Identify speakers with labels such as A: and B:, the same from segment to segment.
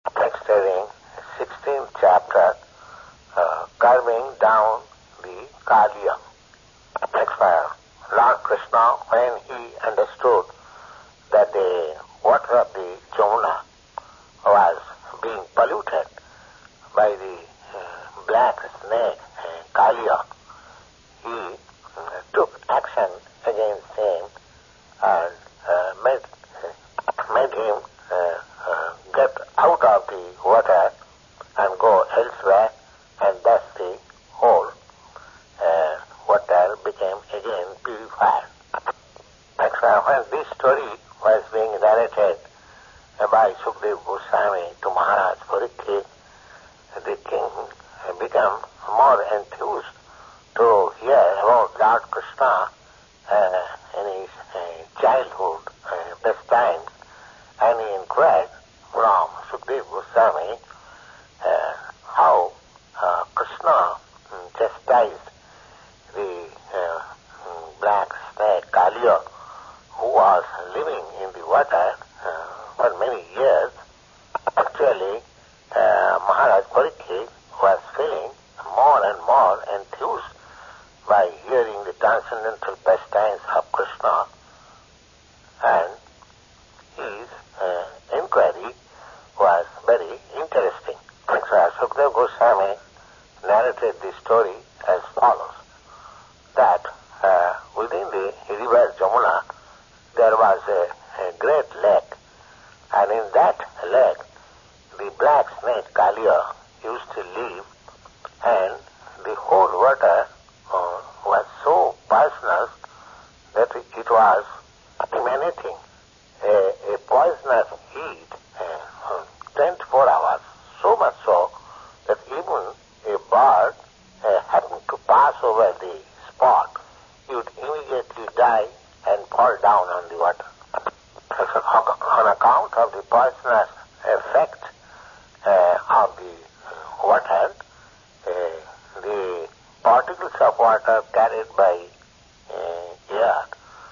A: Next heading, 16th chapter, carving down the Kaliya. Next fire. Lord Krishna, when he understood that the water of the Jamuna was being polluted by the black snake Kaliya, he took action against him and made him get out of the water and go elsewhere, and thus the whole water became again purified. When this story was being narrated by Sukadeva Goswami to Maharaj Parikshit, the king became more enthused to hear about Lord Krishna in his childhood pastimes, and he inquired from Sukadeva Goswami how Krishna chastised the black snake Kaliya, who was living in the water for many years. Actually, Maharaj Parikshit was feeling more and more enthused by hearing the transcendental pastimes of Krishna, and his inquiry was very interesting. Sukadeva Goswami narrated the story as follows, that within the river Jamuna there was a great lake, and in that lake the black snake Kaliya used to live, and the whole water was so poisonous that it was emanating a poisonous heat 24 hours, so much so that even a bird happened to pass over the spot, he would immediately die and fall down on the water. On account of the poisonous effect of the water, the particles of water carried by air,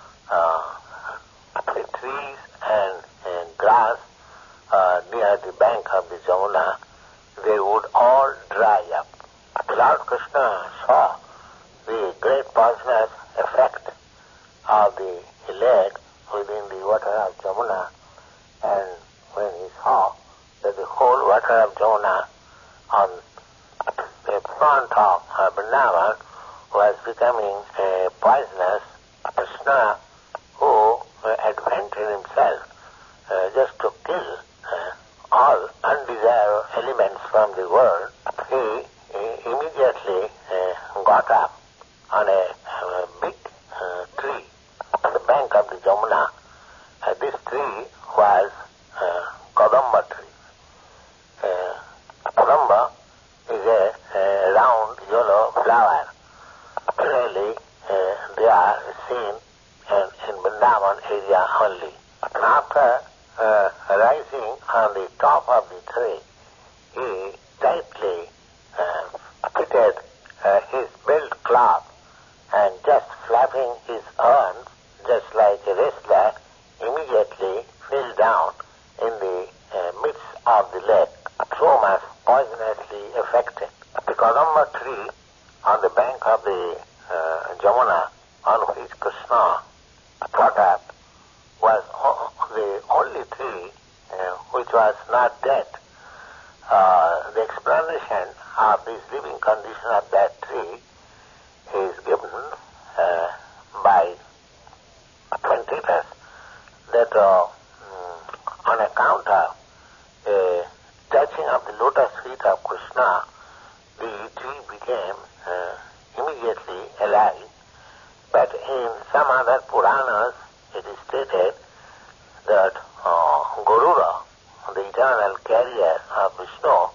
A: the trees and grass near the bank of the Jamuna, they would all dry up. Lord Krishna saw the great poisonous effect of the lake within the water of Jamuna, and when he saw that the whole water of Jamuna on the front of Vrindavan was becoming poisonous, Krishna, who adventured himself just to kill all undesirable elements from the world, he immediately got up on a big tree on the bank of the Jamuna. This tree was Kadamba tree. Kadamba is a round yellow flower. Really, they are seen in Vrindavan area only. After rising on the top of the tree, he tightly fitted his belt cloth, and just flapping his arms, just like a wrestler, immediately fell down in the midst of the lake, so much poisonously affected. The Kadamba tree on the bank of the Jamuna, on which Krishna got up, was the only tree which was not dead. The explanation of this living condition of that tree is given by Quintitus, that on account of touching of the lotus feet of Krishna, the tree became immediately alive. But in some other Puranas, it is stated that Garuda, the eternal carrier of Vishnu,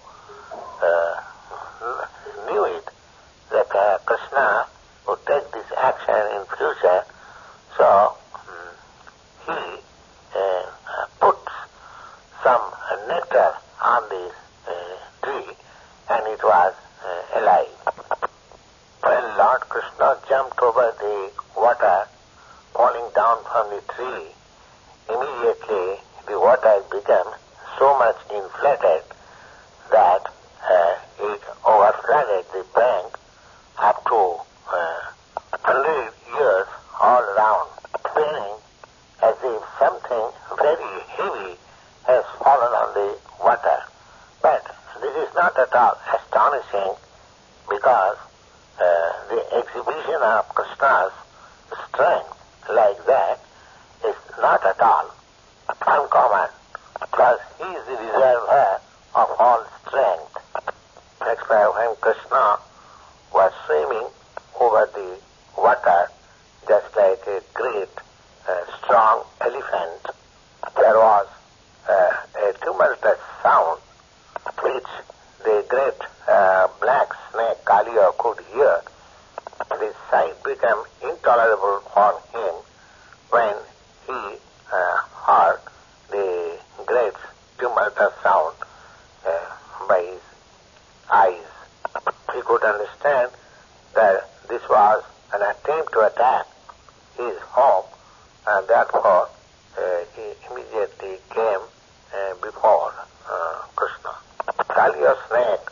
A: knew it, that Krishna would take this action in future, so he puts some nectar on this tree, and it was alive. When Lord Krishna jumped over the water falling down from the tree, immediately the water became so much inflated that it overflooded the bank up to 100 years all around, appearing as if something very heavy has fallen on the water. But this is not at all astonishing, because the exhibition of Krishna's strength like that is not at all uncommon, because he is the reservoir of all strength. That's why when Krishna was swimming over the water just like a great strong elephant, there was a tumultuous sound which the great black snake Kaliya could hear. The sight became intolerable for him when he heard the great tumultuous sound by his eyes. He could understand that this was an attempt to attack his home, and therefore he immediately came before Krishna. Kaliya snake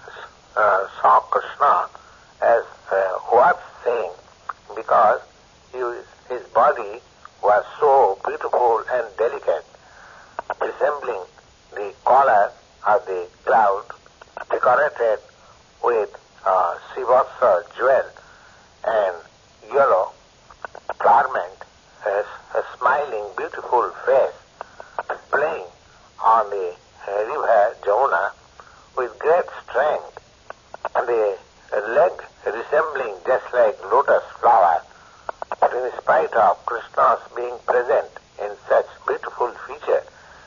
A: saw Krishna as worth seeing, because his body was so beautiful and delicate, resembling the collar of the cloud, decorated with Srivastsa jewel and yellow garment, a smiling, beautiful face, playing on the river Jamuna with great strength, and the leg resembling just like lotus flower. But in spite of Krishna's being present in such beautiful feature,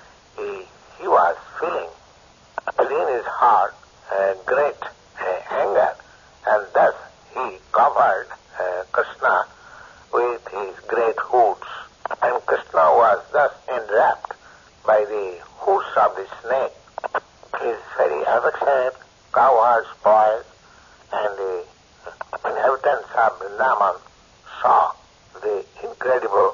A: he was feeling within his heart great anger, and thus he covered Krishna with his great hoods. And Krishna was thus enwrapped by the hoods of the snake. His very affectionate cowherds boys and the inhabitants of Vrindavan saw the incredible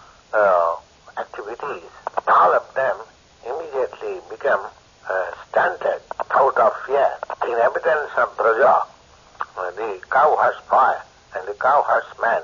A: activities. All of them immediately became stunted out of fear. The inhabitants of Braja, the cowherds boy and the cowherds man,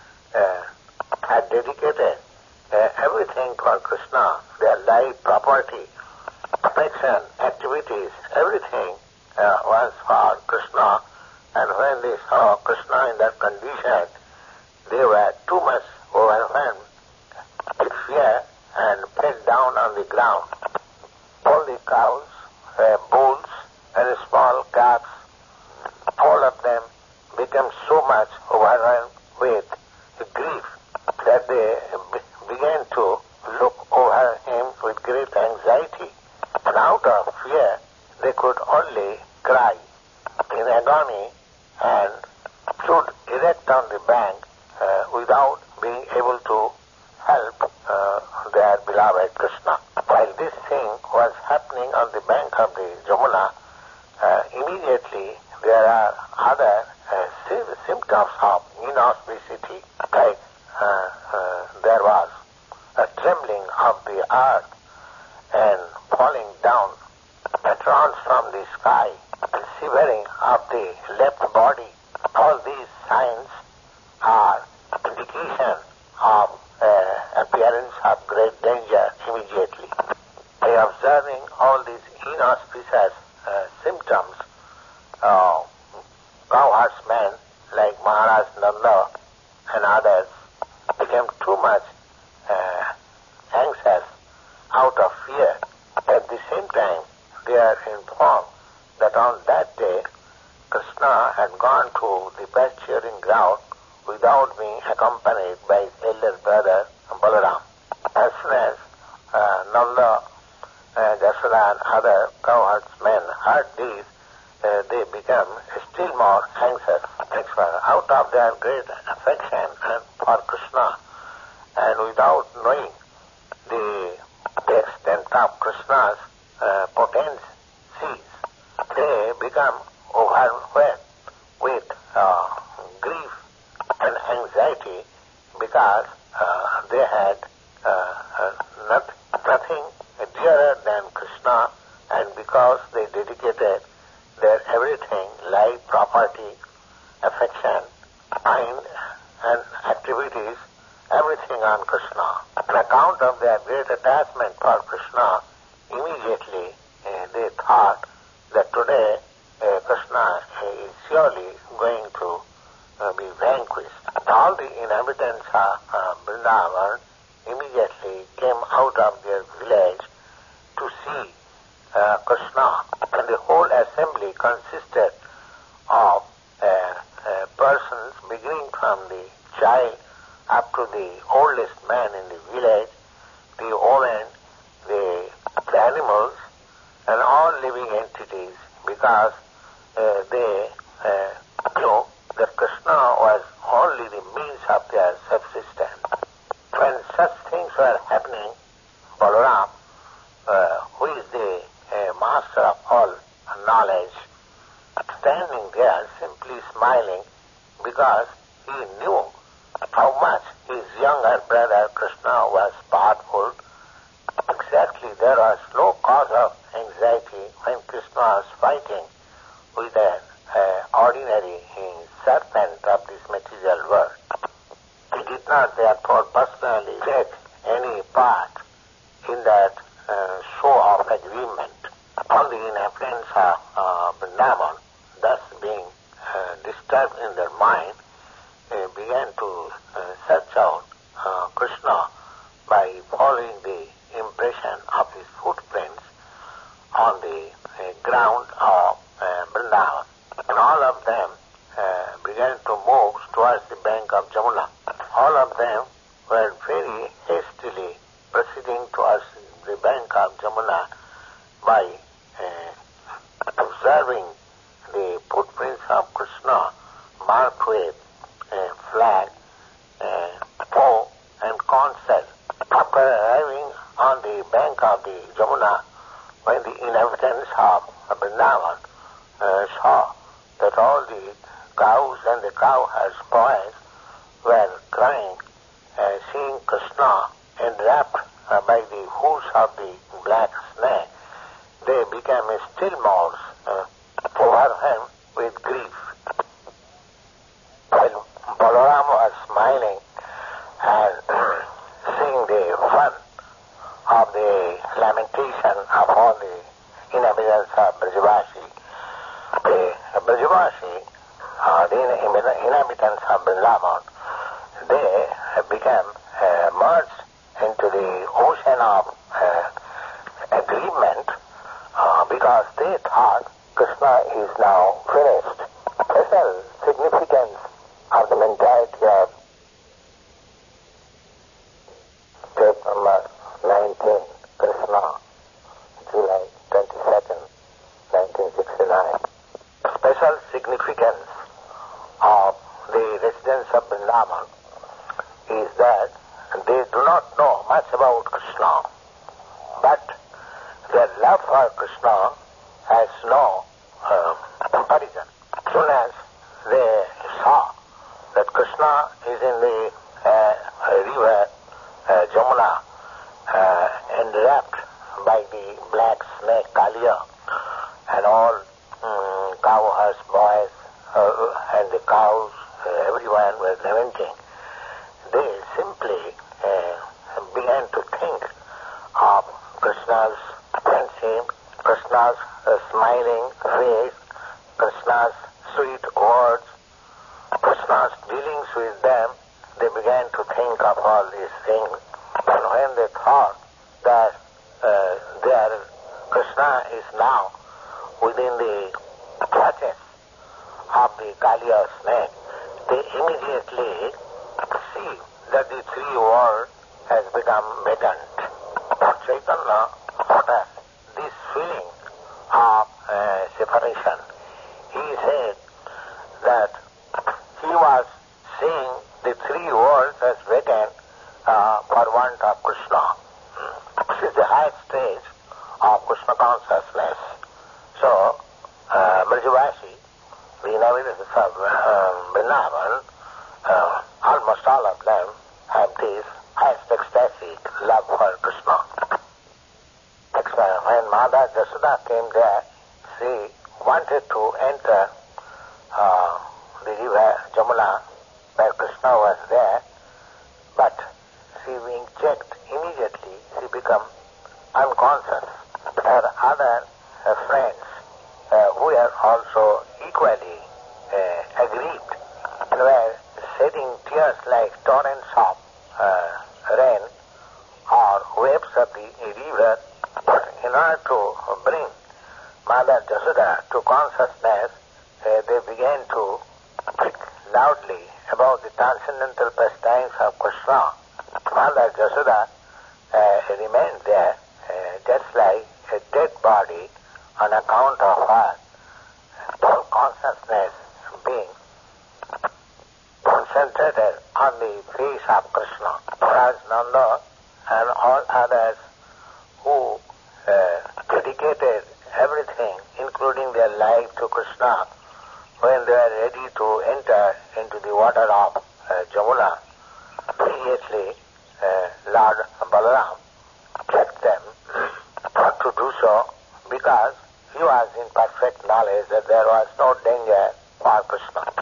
A: had dedicated everything for Krishna, their life, property, affection, activities, everything was for Krishna. And when they saw Krishna in that condition, they were too much overwhelmed with fear and fell down on the ground. All the cows, bulls, and small calves, all of them became so much overwhelmed with grief that they began to look over him with great anxiety. And out of fear, they could only cry in agony and stood erect on the bank without being able to help their beloved Krishna. While this thing was happening on the bank of the Jamuna, immediately there are other symptoms of inauspicity, like there was a trembling of the earth and falling down patrons from the sky and shivering of the left body. All these signs are indication of appearance of great danger immediately. By observing all these inauspicious symptoms, cowherdsmen like Maharaj Nanda and others became too much anxious out of fear. At the same time, they are informed that on that day, Krishna had gone to the pasturing ground without being accompanied by his elder brother Balaram. As soon as Nanda, Jashoda and other cowherdsmen heard this, they became still more anxious. Out of their great affection for Krishna, and without knowing the extent of Krishna's potencies, they become overwhelmed with grief and anxiety, because they had nothing dearer than Krishna. because they dedicated their everything, life, property, affection, mind, and activities, everything on Krishna. On account of their great attachment for Krishna, immediately they thought that today Krishna is surely going to be vanquished. All the inhabitants of Vrindavan immediately came out of their village to see Krishna, and the whole assembly consisted of persons beginning from the child up to the oldest man in the village, the women, the animals, and all living entities, because they knew that Krishna was only the means of their subsistence. When such things were happening, Balaram, who is the master of all knowledge, standing there simply smiling, because he knew how much his younger brother Krishna was powerful. Exactly, there was no cause of anxiety when Krishna was fighting with an ordinary serpent of this material world. He did not therefore personally take any part in that show of agreement. All the inhabitants of Vrindavan, thus being disturbed in their mind, began to search out Krishna by following the impression of his footprints on the ground of Vrindavan. And all of them began to move towards the bank of Jamuna. All of them were very hastily proceeding towards the bank of Jamuna by observing the footprints of Krishna marked with flag, bow, and conch shell. After arriving on the bank of the Jamuna, when the inhabitants of Vrindavan saw that all the cows and the cowherds' boys were crying, seeing Krishna enwrapped by the hooves of the black snake, they became still more overwhelmed with grief. While Balaram was smiling and seeing the fun of the lamentation of all the inhabitants of Brajavashi, the inhabitants of Vrindavan, they became merged into the ocean of agreement because they thought Krishna is now finished. Special significance of the mentality of state number 19, Krishna, July 22nd, 1969. Special significance of the residents of Vrindavan is that they do not know much about Krishna, but their love for Krishna has no comparison. As soon as they saw that Krishna is in the river Jamuna, enwrapped by the black snake Kalia, and all cowherds, boys, and the cows, everyone was lamenting, they simply began to think of Krishna's friendship, Krishna's smiling face, Krishna's sweet words, Krishna's dealings with them. They began to think of all these things. And when they thought that Krishna is now within the clutches of the Kalia snake, they immediately see that the three worlds has become vacant. Lord Chaitanya taught us this feeling of separation. He said that he was seeing the three worlds as vacant for want of Krishna. This is the highest stage of Krishna consciousness. So, Brajavashi, the inhabitants of Vrindavan, almost all of them have this highest ecstatic love for Krishna. When Mother Yashoda came there, she wanted to enter the river Jamuna where Krishna was there, but she being checked immediately, she became unconscious. Her other friends who were also equally aggrieved were shedding tears like torrents of rain or waves of the river in order to bring Mother Yashoda to consciousness. They began to speak loudly about the transcendental pastimes of Krishna. Mother Yashoda remained there just like a dead body on account of her consciousness being concentrated on the face of Krishna. Whereas Nanda and all others who dedicated everything, including their life, to Krishna, when they were ready to enter into the water of Jamuna, immediately Lord Balaram checked them not to do so because he was in perfect knowledge that there was no danger for Krishna.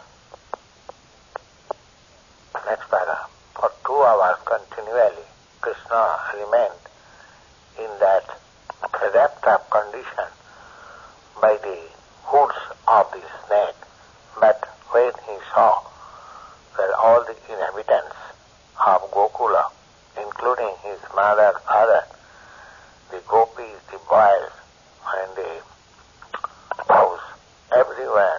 A: Next paragraph. For 2 hours continually, Krishna remained in that wrapped up condition by the hoods of the snake. But when he saw that all the inhabitants of Gokula, including his mother, father, the gopis, the boys, and the cows, everywhere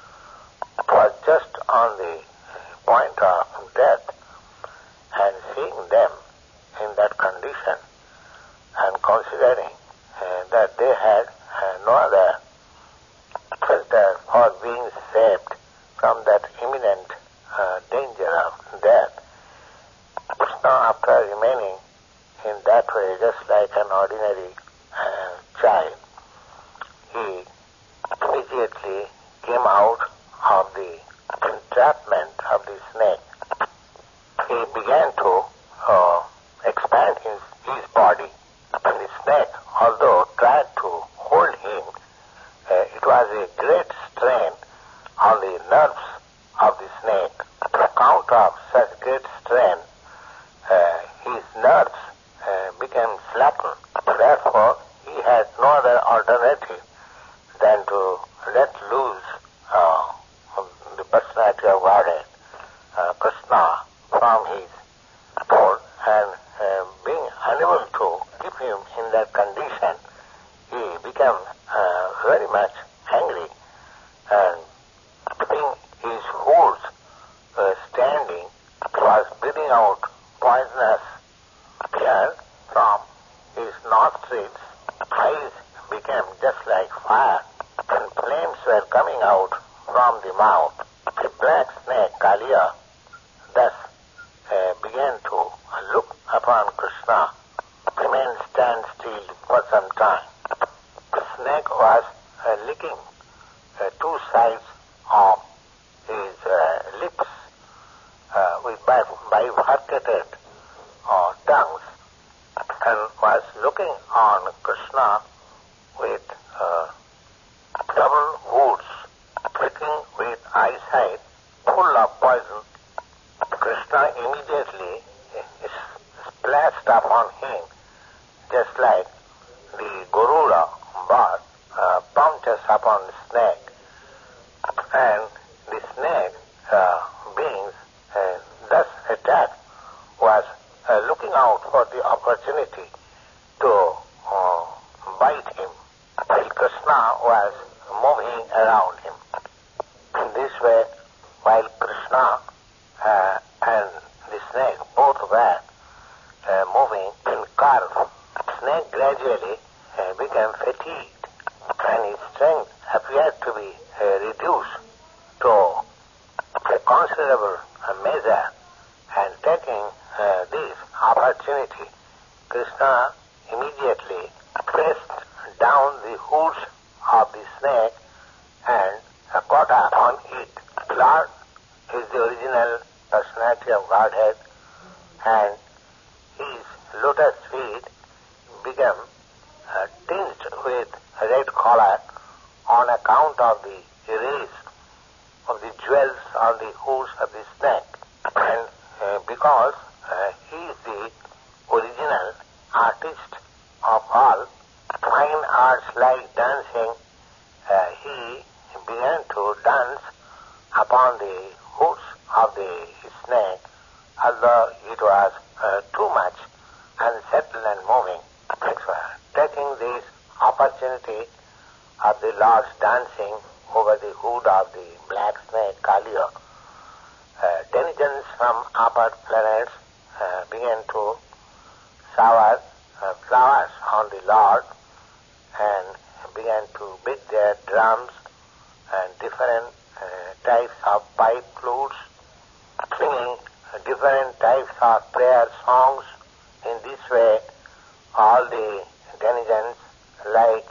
A: was just on the point of death, and seeing them in that condition and considering that they had no other filter for being saved from that imminent danger of death, Krishna, after remaining in that way just like an ordinary child, he immediately came out of the entrapment of the snake. He began to expand his body, and the snake, although tried to hold him, it was a great strain on the nerves of the snake. On account of such great strain, his nerves became slackened. Therefore, he had no other alternative than to let loose the personality of Godhead, Krishna, from his hold, and being unable to keep him in that condition, he became very much angry, and keeping his hoods standing, was breathing out poisonous air from his nostrils. Eyes became just like fire, and flames were coming out from the mouth. The black snake, Kaliya, thus began to look upon Krishna, remained stand still for some time. The snake was licking 2 sides of his lips with bifurcated tongues, and was looking on Krishna with double hoods, looking with eyesight full of poison. Krishna immediately splashed upon him just like the Garuda bird pounces upon the snake, and the snake being thus attacked was looking out for the opportunity to bite him, while Krishna was moving around him. In this way, while Krishna and the snake both were moving in curve, the snake gradually became fatigued, and his strength appeared to be reduced to a considerable measure, and taking this opportunity, Krishna immediately pressed down the hoods of the snake and caught upon it. Lord is the original personality of Godhead, and his lotus feet became tinged with a red collar on account of the rays of the jewels on the hooves of the snake. And because he is the original artist of all fine arts like dancing, he began to dance upon the hooves of the snake, although it was too much unsettled and moving. Taking this opportunity of the Lord's dancing over the hood of the black snake, Kaliya, denizens from upper planets began to shower flowers on the Lord and began to beat their drums and different types of pipe flutes, singing different types of prayer songs. In this way, all the denizens like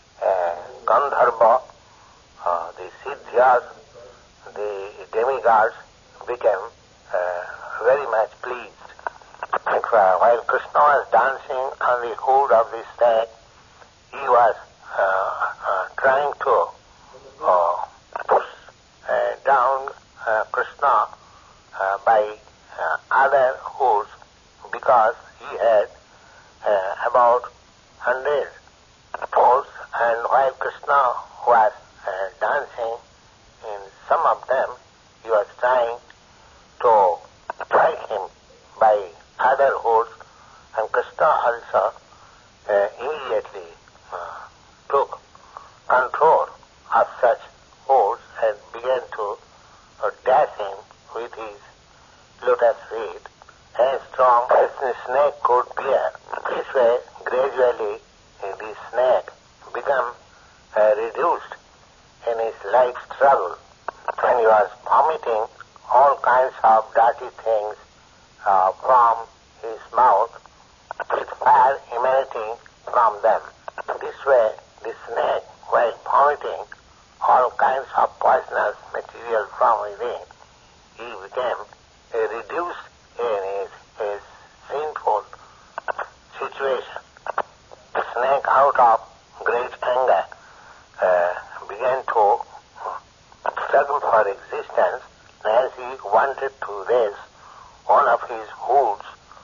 A: Gandharva, the Siddhyas, the demigods became very much pleased. While Krishna was dancing on the hood of the snake, he was trying to push down Krishna by other hoods because he had about 100 hoods, and while Krishna was dancing in some of them, he was trying to strike him by other hoods, and Krishna also immediately took control of such hoods and began to dash him with his lotus feet as strong as the snake could bear. This way, gradually, the snake became reduced in his life struggle, and he was vomiting all kinds of dirty things from his mouth, with fire emanating from them. This way, the snake, while vomiting all kinds of poisonous material from within, he became reduced in his sinful situation. The snake, out of great anger, began to struggle for existence, as he wanted to raise one of his hoods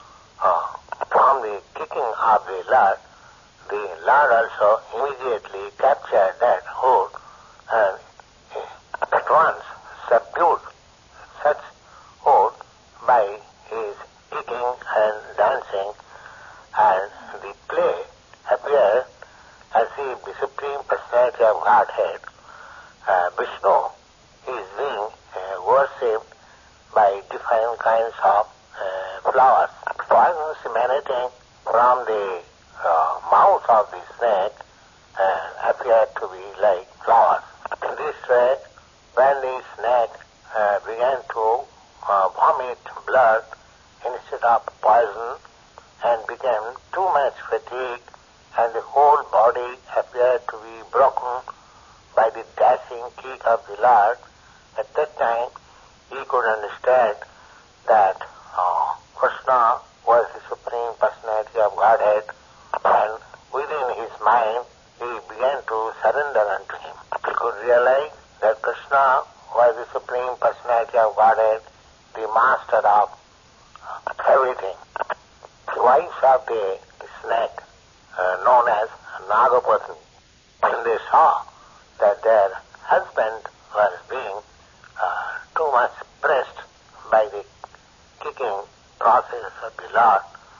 A: from the kicking of the Lord. The Lord also immediately captured that hood and at once subdued such hood by his kicking and dancing, and the play appeared as if the Supreme Personality of Godhead, Vishnu, is being worshipped by different kinds of flowers. Poisons emanating from the mouth of the snake appeared to be like flowers. In this way, when the snake began to vomit blood instead of poison and became too much fatigued, and the whole body appeared to be broken by the dashing kick of the Lord, at that time he could understand that Krishna was the Supreme Personality of Godhead, and within his mind he began to surrender unto him. He could realize that Krishna was the Supreme Personality of Godhead, the master of everything. The wives of the snake, known as Nagapatni, when they saw that their husband was being too much pressed by the kicking process of the Lord,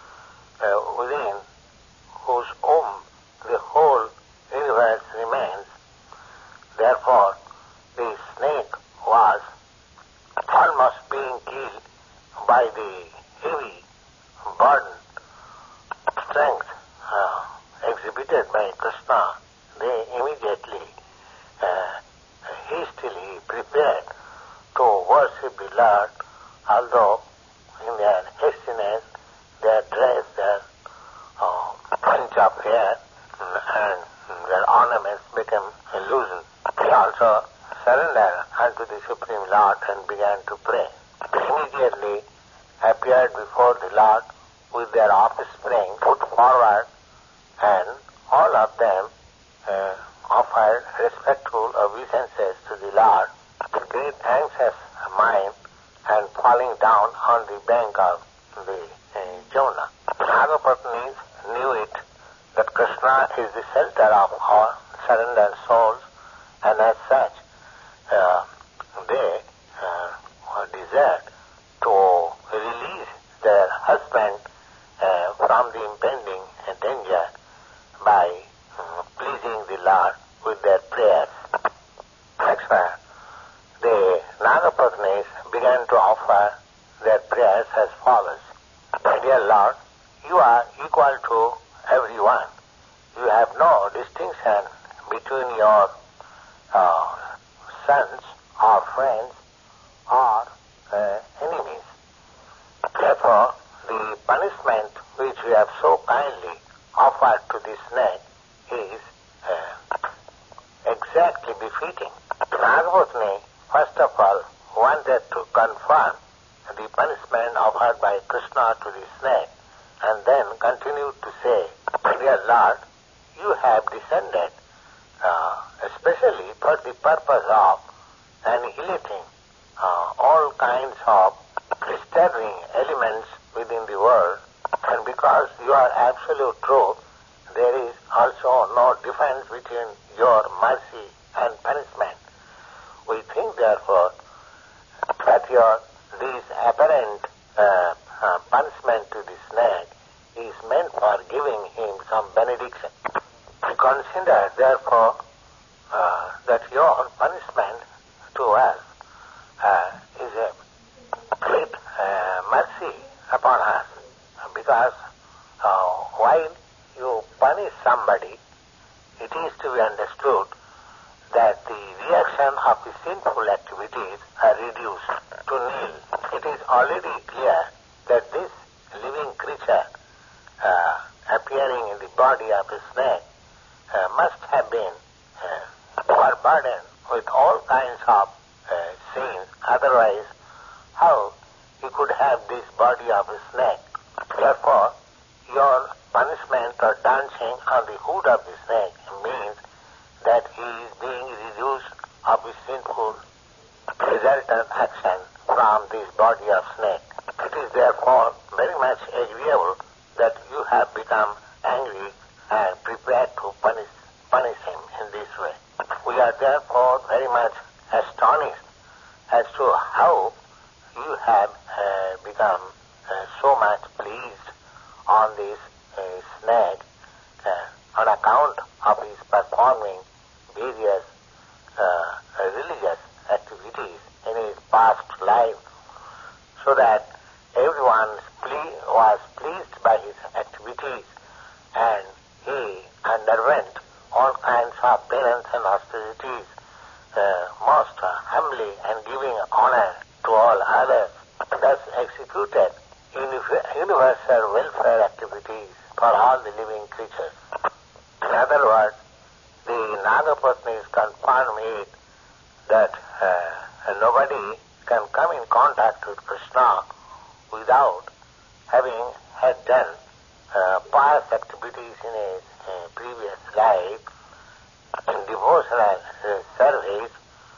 A: within whose womb the whole universe remains, therefore the snake was almost being killed by the heavy burden strength exhibited by Krishna. They immediately hastily prepared to worship the Lord, although in their hastiness their dress, their bunch of hair and their ornaments became loosened. They also surrendered unto the Supreme Lord and began to pray. They immediately appeared before the Lord with their offspring put forward, and all of them respectful obeisances to the Lord, with great anxious mind, and falling down on the bank of the Jamuna. Nagapatnis knew it, that Krishna is the shelter of all surrendered souls, and as such, they desired to release their husband from the impending danger by pleasing the Lord with their prayers. That's why the Nagapatnis began to offer their prayers as follows. Dear Lord, you are equal to everyone. You have no distinction between your sons or friends or enemies. Therefore, the punishment which you have so kindly offered to the snake is exactly befitting. Nagapatni, first of all, wanted to confirm the punishment offered by Krishna to the snake, and then continued to say, Dear Lord, you have descended especially for the purpose of annihilating all kinds of disturbing elements within the world, and because you are absolute truth, there is also no difference between your mercy and punishment. We think, therefore, that this apparent punishment to the snake is meant for giving him some benediction. We consider, therefore, that your punishment to us is a great mercy upon us, because while you punish somebody, it is to be understood that the reaction of the sinful activities are reduced to nil. It is already clear that this living creature appearing in the body of a snake must have been overburdened with all kinds of sins. Otherwise, how he could have this body of a snake? Therefore, your punishment or dancing on the hood of the snake means that he is being reduced of his sinful resultant action from this body of snake. It is therefore very much agreeable that you have become angry and prepared to punish him in this way. We are therefore very much astonished as to how you have become so much pleased on this snake on account of his performing various religious activities in his past life, so that everyone was pleased by his activities, and he underwent all kinds of penance and austerities most humbly and giving honor to all others, thus executed universal welfare activities for all the living creatures. In other words, the Nagapatnis confirm it that nobody can come in contact with Krishna without having had done past activities in his previous life, in devotional service,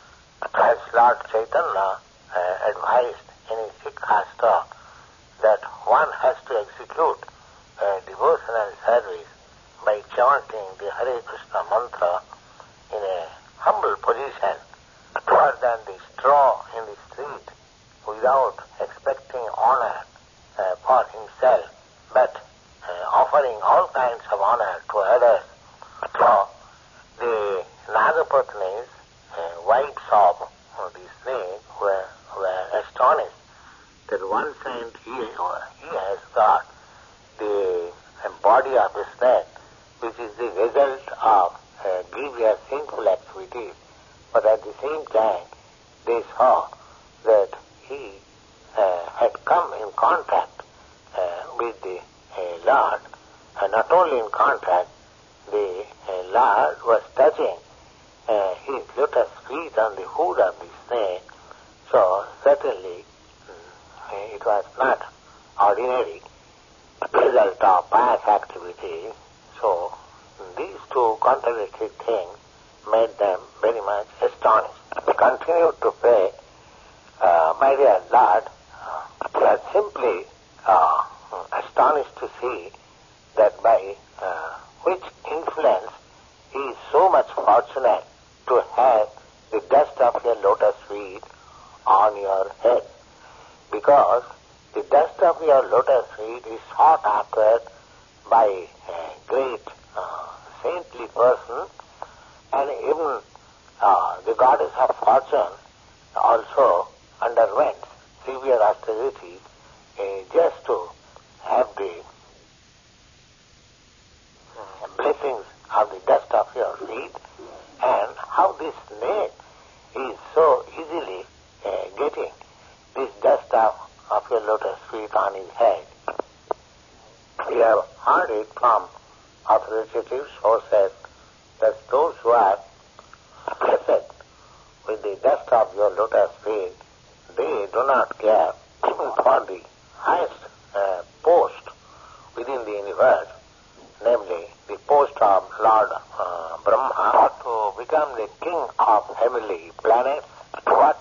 A: as Lord Chaitanya advised in his Sikhastra, that one has to execute devotional service by chanting the Hare Krishna mantra in a humble position, rather than the straw in the street, without expecting honor for himself, but offering all kinds of honor to others. So the Nagapatnis, wives of the snake, were astonished that one saint he has got the body of a snake, which is the result of grievous sinful activities, but at the same time they saw that he had come in contact with the Lord, and not only in contact, the Lord was touching his lotus feet on the hood of the snake, so certainly it was not ordinary result of past activity. So these two contradictory things made them astonished. They continued to pray, my dear Lord, we are simply astonished to see that by which influence he is so much fortunate to have the dust of your lotus feet on your head. Because the dust of your lotus feet is sought after by a great saintly person, and even the goddess of fortune also underwent severe austerities just to have the blessings of the dust of your feet, and how this snake is so easily getting this dust of your lotus feet on his head. We have heard it from authoritative sources that those who are blessed with the dust of your lotus feet, they do not care for the highest post within the universe, namely the post of Lord Brahma, to become the king of heavenly planets, what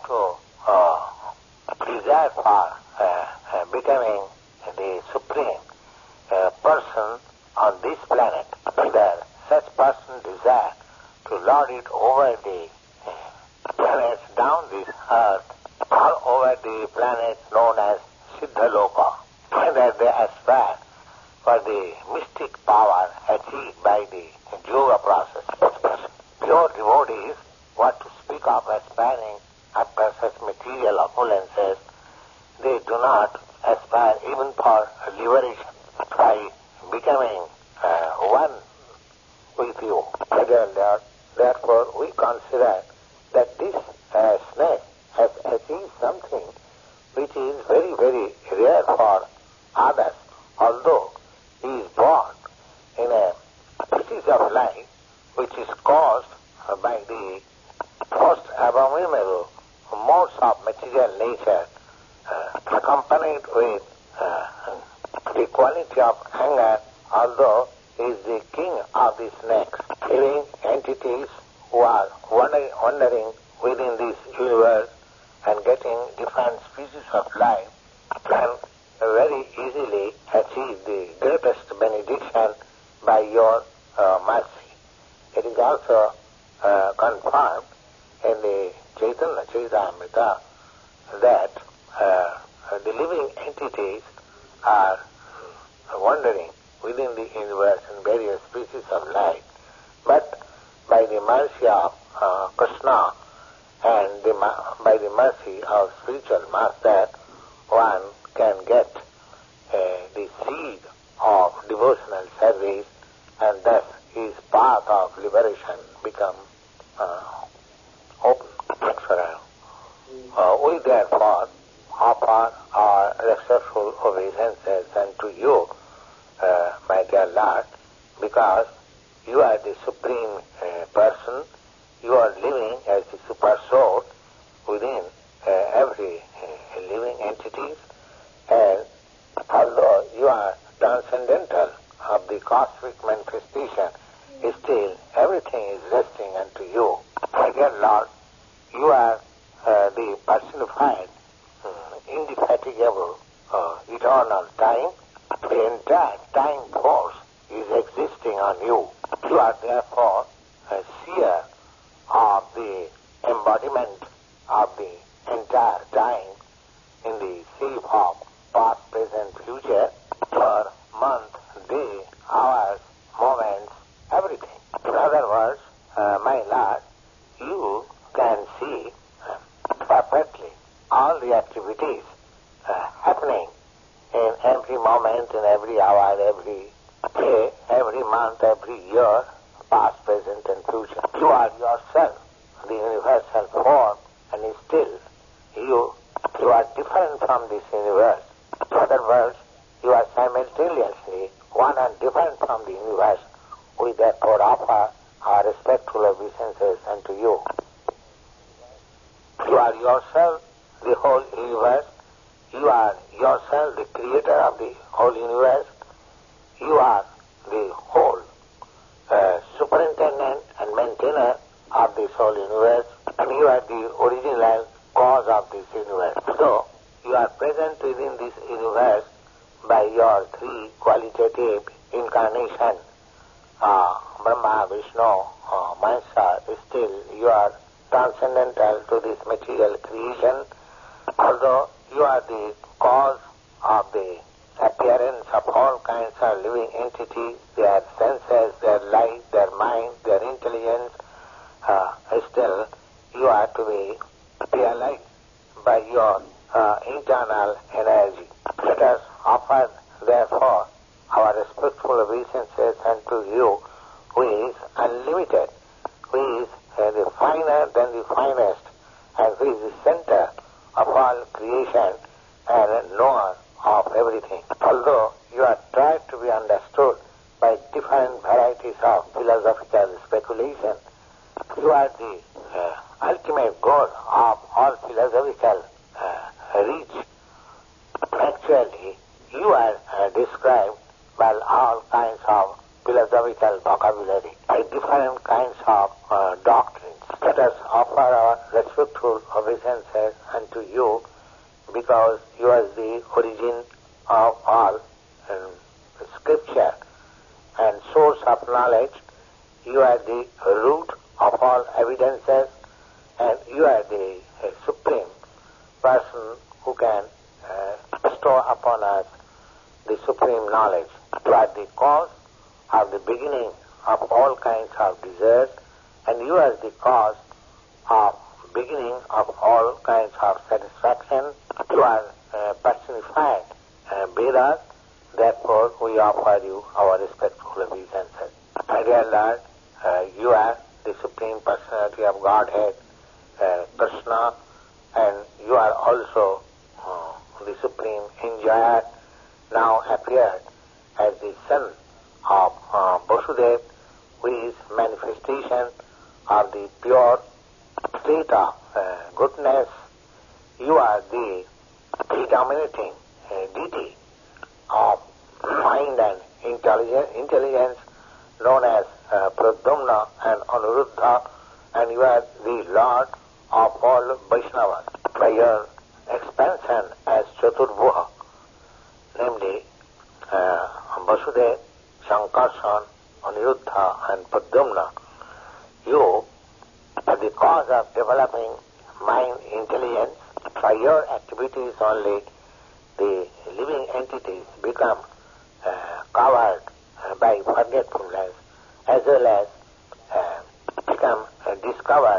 A: to desire for becoming the supreme person on this planet, whether such person desire to lord it over the planets down this earth or over the planets known as Siddhaloka, whether they aspire for the mystic power achieved by the yoga process. Pure devotees, what to speak of aspiring after such material opulences, they do not aspire even for liberation by becoming one with you. Therefore, we consider that this snake has achieved something which is very, very rare for others, although he is born in a species of life which is caused by the most abominable modes of material nature, accompanied with the quality of anger, although he is the king of the snakes, living entities who are wandering within this universe and getting different species of life can very easily achieve the greatest benediction by your mercy. It is also confirmed in the Chaitanya Charitamrita that the living entities are wandering within the universe in various species of life, but by the mercy of Krishna and by the mercy of spiritual master, one can get the seed of devotional service, and thus his path of liberation become open. We therefore offer our respectful obeisances unto you, my dear Lord, because you are the supreme person. You are living as the super soul within every living entity, and although you are transcendental of the cosmic manifestation, still everything is resting unto you. My dear Lord, you are the personified, indefatigable, eternal time. The entire time force is existing on you. You are therefore a seer of the embodiment of the entire time in the shape of past, present, future, for month, day, hours, moments, everything. In other words, my Lord, you can see perfectly all the activities happening in every moment, in every hour, every day, every month, every year, past, present, and future. You are yourself the universal form, and still you are different from this universe. In other words, you are simultaneously one and different from the universe. We therefore offer our respectful obeisances unto you. You are yourself the whole universe. You are yourself the creator of the whole universe. You are the whole superintendent and maintainer of this whole universe. and you are the original cause of this universe. So, you are present within this universe by your three qualitative incarnations, Brahma, Vishnu, Mahesa. Still, you are transcendental to this material creation, although you are the cause of the appearance of all kinds of living entities, their senses, their life, their mind, their intelligence. Still, you are to be realized by your internal energy. Let us offer, therefore, our respectful obeisances unto you, who is unlimited, who is the finer than the finest, and who is the center of all creation and knower of everything. Although you are tried to be understood by different varieties of philosophical speculation, you are the ultimate goal of all philosophical reach. Actually, you are described by all kinds of philosophical vocabulary, by different kinds of doctrines. Let us offer our respectful obeisances unto you, because you are the origin of all scripture and source of knowledge. You are the root of all evidences, and you are the supreme person who can bestow upon us the supreme knowledge. You are the cause of the beginning of all kinds of desires, and you are the cause of beginning of all kinds of satisfaction. You are personified Vedas. Therefore, we offer you our respectful obeisances. My dear Lord, you are the Supreme Personality of Godhead, Krishna, and you are also the Supreme Enjoyer, now appeared as the son of Vasudeva, who is manifestation of the pure state of goodness. You are the predominating deity of mind and intelligence, known as Pradyumna and Anuruddha, and you are the Lord of all Vaishnavas. By your expansion as Chaturbhuha, namely Vasudeva, Shankarsan, Anuruddha and Pradyumna, you are the cause of developing mind intelligence. By your activities only, the living entities become covered by forgetfulness, as well as become discovered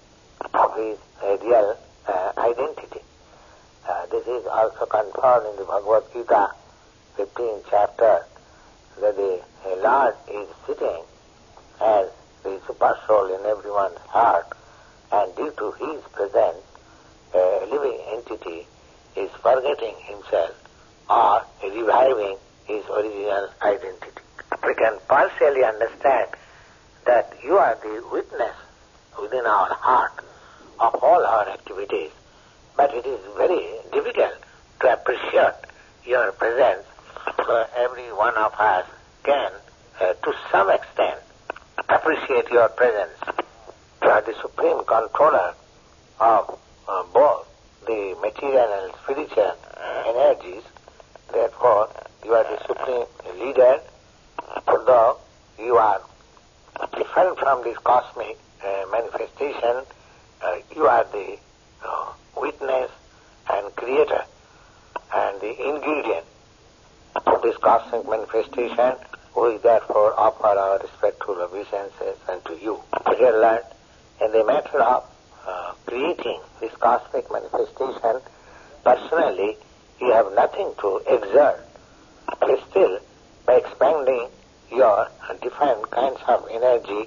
A: of his real identity. This is also confirmed in the Bhagavad Gita, 15th chapter, that the Lord is sitting as the super soul in everyone's heart, and due to his presence, a living entity is forgetting himself or reviving his original identity. We can partially understand that you are the witness within our heart of all our activities, but it is very difficult to appreciate your presence. Every one of us can, to some extent, appreciate your presence. You are the supreme controller of both the material and spiritual energies. Therefore, you are the supreme leader. Although you are different from this cosmic manifestation, you are the witness and creator and the ingredient of this cosmic manifestation. We therefore offer our respectful obeisances unto you. Dear Lord, in the matter of creating this cosmic manifestation, personally, you have nothing to exert. But still, by expanding your different kinds of energy,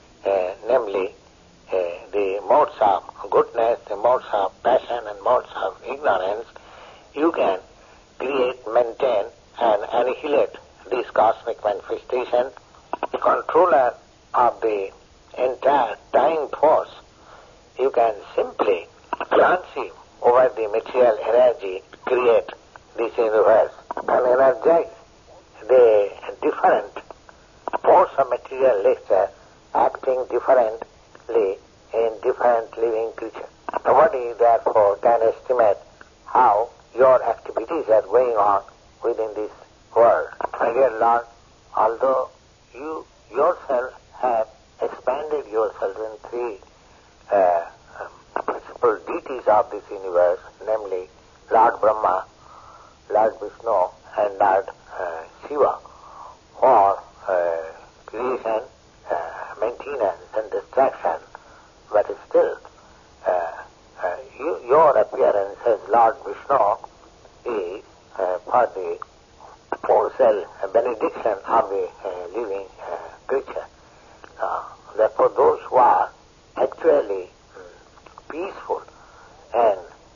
A: namely the modes of goodness, the modes of passion, and modes of ignorance, you can create, maintain, and annihilate this cosmic manifestation. The controller of the entire time force, you can simply transceive over the material energy, create this universe, and energize the different force of material nature acting differently in different sentient living creature. Nobody, therefore, can estimate how your activities are going on within this world. My dear Lord, although you yourself have expanded yourself in three principal deities of this universe, namely Lord Brahma, Lord Vishnu, and Lord Shiva, for creation, maintenance, and destruction, but still your appearance as Lord Vishnu is for the wholesale benediction of the living creature. Therefore, those who are actually peaceful and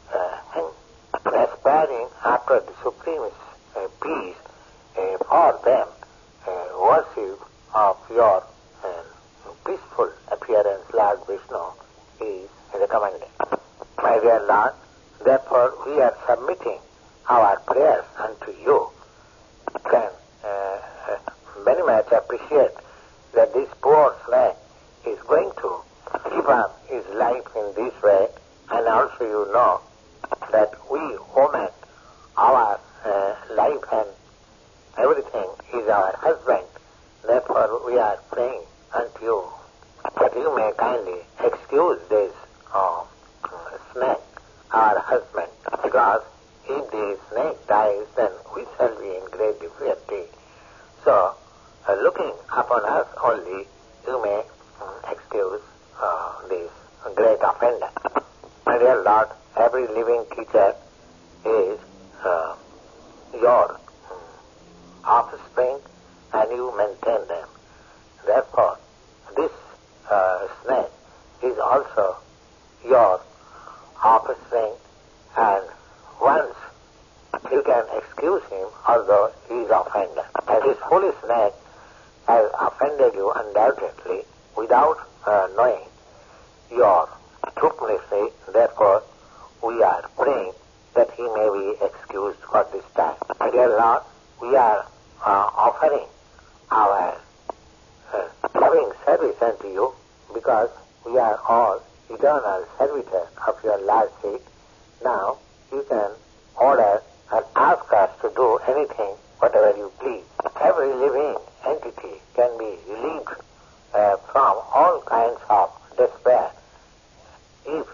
A: aspiring after the supreme peace, for them worship of your peaceful appearance, Lord Vishnu, is recommended. My dear Lord, therefore we are submitting our prayers unto you. Can very much appreciate that this poor slave is going to give up his life in this way, and also you know that we women, our life and everything is our husband. Therefore we are praying unto you that you may kindly excuse this snake, our husband, because if the snake dies, then we shall be in great difficulty. So, looking upon us only, you may excuse this great offender. My dear Lord, every living creature is your offspring, and you maintain them. Therefore, this snake is also your offspring, and once you can excuse him, although he is offended. And this foolish snake has offended you undoubtedly without knowing your stupidity. Therefore, we are praying that he may be excused for this time. My dear Lord, we are offering our loving service unto you, because we are all eternal servitors of your Lordship. Now you can order and ask us to do anything, whatever you please. Every living entity can be relieved from all kinds of despair if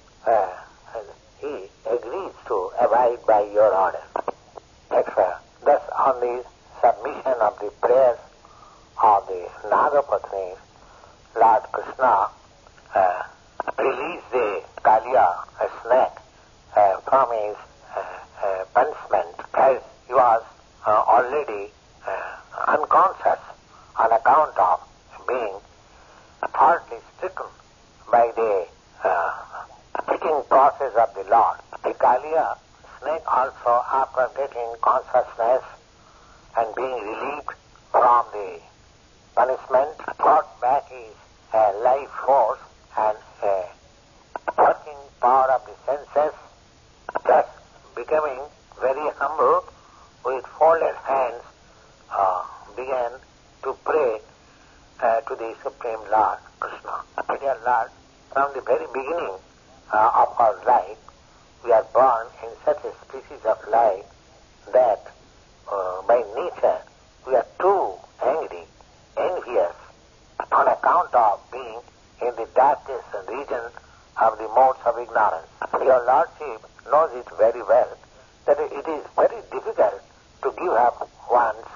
A: he agrees to abide by your order, etc. Thus, on the submission of the prayers of the Nagapatnis, Lord Krishna released the Kaliya, a snake, from his punishment, as he was already unconscious on account of being partly stricken by the picking process of the Lord. The Kaliya snake also, after getting consciousness and being relieved from the punishment, brought back his life force and working power of the senses, thus becoming very humble, with folded hands began to pray to the Supreme Lord Krishna. Dear Lord, from the very beginning of our life, we are born in such a species of life that by nature we are too angry, envious, on account of being in the darkest region of the modes of ignorance. Your Lordship knows it very well that it is very difficult to give up one's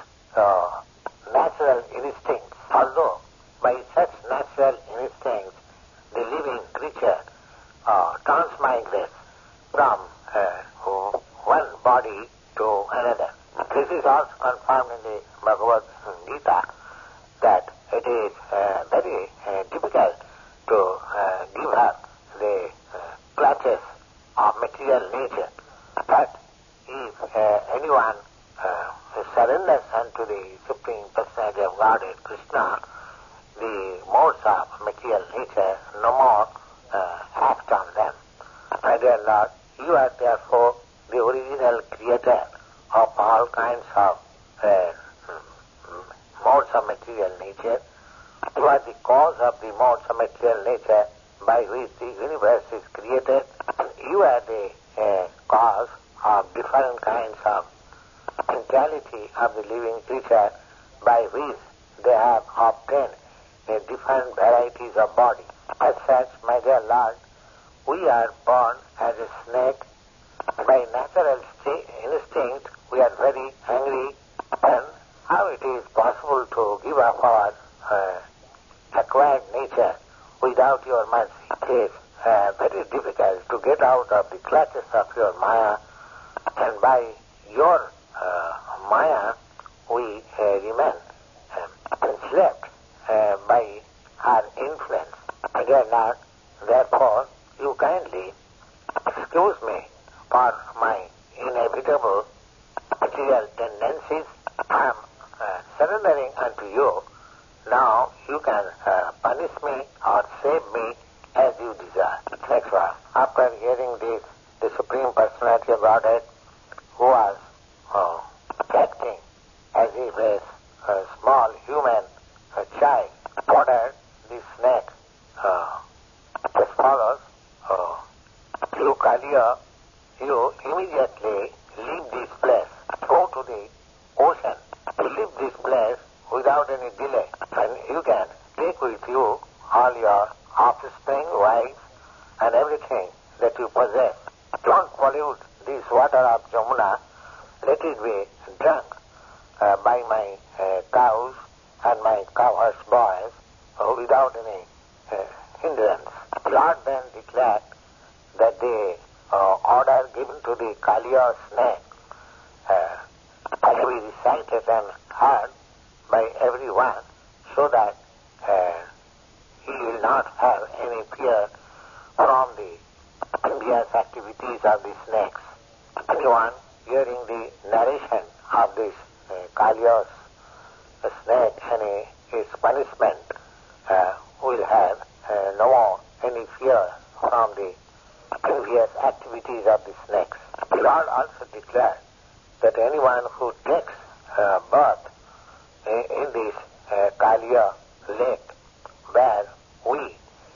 A: natural instincts. Although by such natural instincts the living creature transmigrates from one body to another. This is also confirmed in the Bhagavad Gita, that it is very difficult to give up the clutches of material nature. But if anyone surrenders unto the Supreme Personality of Godhead, Krishna, the modes of material nature no more act on them. My dear Lord, you are therefore the original creator of all kinds of modes of material nature. You are the cause of the modes of material nature, by which the universe is created. You are the cause of different kinds of mentality of the living creature by which they have obtained different varieties of body. As such, my dear Lord, we are born as a snake. By natural instinct, we are very angry. And how it is possible to give up our acquired nature without your mercy? It is very difficult to get out of the clutches of your Maya, and by your Maya we remain enslaved by our influence. Dear Lord, therefore, you kindly excuse me for my inevitable material tendencies. I am surrendering unto you. Now you can punish me or save me as you desire. Next verse. After hearing this, the Supreme Personality of Godhead, who was acting as if a small human child, ordered the snake as follows: you, Kaliya, you immediately leave this place. Go to the ocean. Leave this place without any delay. And you can take with you all your offspring, wives, and everything that you possess. Don't pollute this water of Jamuna. Let it be drunk by my cows and my cowherd boys without any hindrance. Lord then declared that the order given to the Kaliya snake shall be recited and heard by everyone, so that he will not have any fear from the envious activities of the snakes. Anyone hearing the narration of this Kaliya's snake and his punishment will have no more any fear from the envious activities of the snakes. The Lord also declared that anyone who takes birth in this Kaliya lake, where we,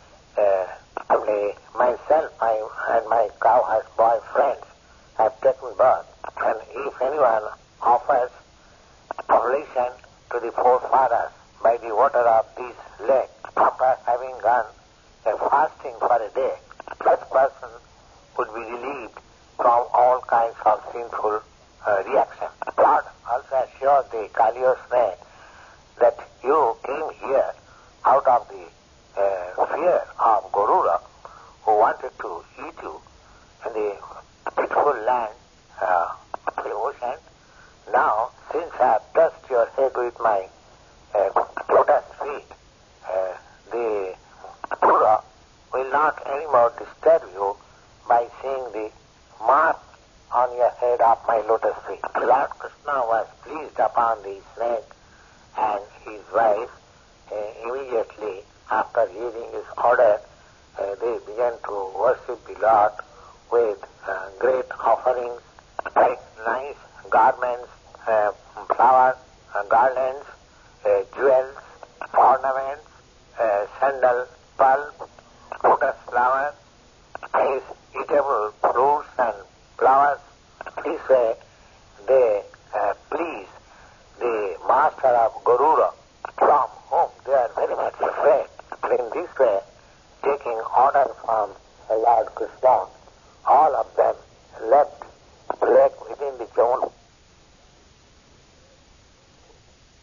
A: myself and my cowherd boy friends, have taken birth, and if anyone offers oblation to the forefathers by the water of this lake, after having gone a fasting for a day, such person would be relieved from all kinds of sinful reaction. God also assured the Kaliya snake that you came here out of the fear of Garuda, who wanted to eat you in the beautiful land of the ocean. Now, since I have touched your head with my lotus feet, the Garuda will not anymore disturb you by seeing the mark on your head of my lotus feet. Lord Krishna was pleased upon the snake and his wife. Immediately after hearing his order, they began to worship the Lord with great offerings, like nice garments, flowers, garlands, jewels, ornaments, sandal, pulp, lotus flowers, nice eatable fruits and flowers. This way they please the master of Garuda, from whom they are very much afraid. In this way, taking order from Lord Krishna, all of them left